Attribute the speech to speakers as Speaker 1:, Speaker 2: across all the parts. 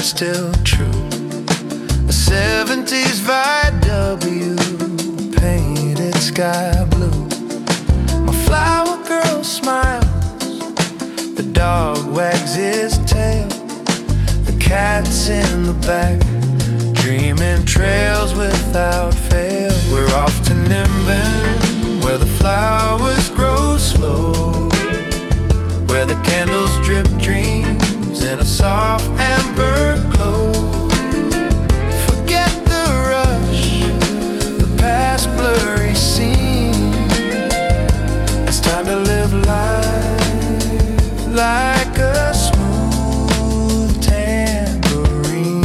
Speaker 1: still true. A 70s VW painted sky blue. My flower girl smiles, the dog wags his tail, the cat's in the back dreaming trails without fail. We're off to Nimbin, where the flowers grow slow, where the candles drip dreams in a soft amber glow. Forget the rush, the past blurry scene. It's time to live life like a smooth tambourine.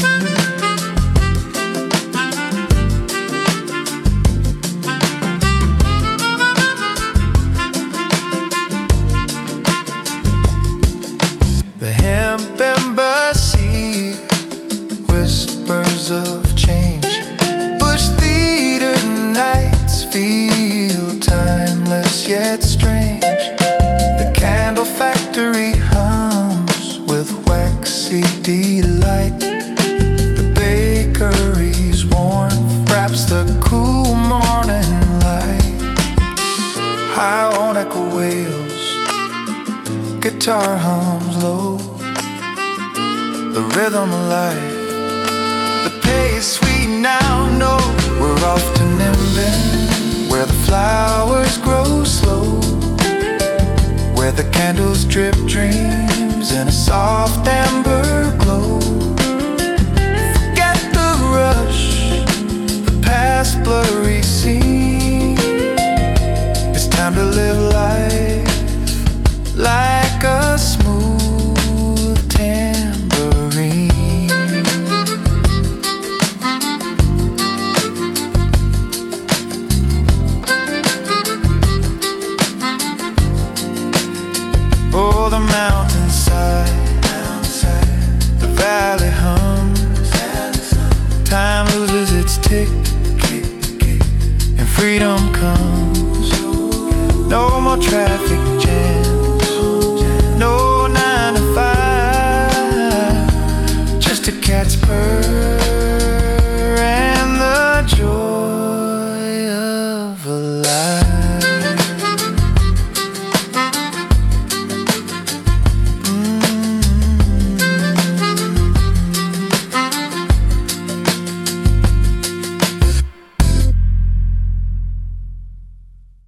Speaker 1: The hemp embassy, whispers of change. Bush theater nights feel timeless yet strange. The candle factory hums with waxy delight. The bakery's warmth wraps the cool morning light. Ionic wails, guitar hums low, the rhythm alive, the pace we now know. We're off to Nimbin, where the flowers grow slow, where the candles drip dreams in a soft amber glow. Forget the rush, the past blurry scene. It's time to live life like a smooth tambourine. Oh, the mountainside, the valley hums. Time loses its tick, and freedom comes. No more traffic jams, no 9 to 5, just a cat's purr and the joy